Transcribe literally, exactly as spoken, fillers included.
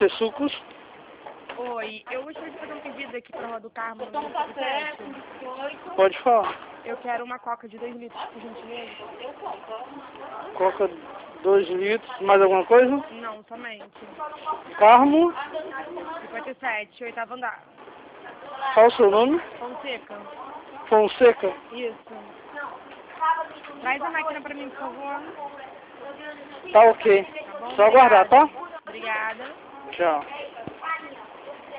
sucos? Oi, eu gostaria de fazer um pedido aqui para a Rua do Carmo. No número cinquenta e sete. Pode falar. Eu quero uma coca de dois litros, por gentileza. Coca dois litros. Mais alguma coisa? Não, somente. Carmo? cinquenta e sete, oitavo andar. Qual o seu nome? Fonseca. Fonseca? Isso. Traz a máquina para mim, por favor. Tá ok. Tá bom? Só aguardar, tá? Obrigada. Tchau.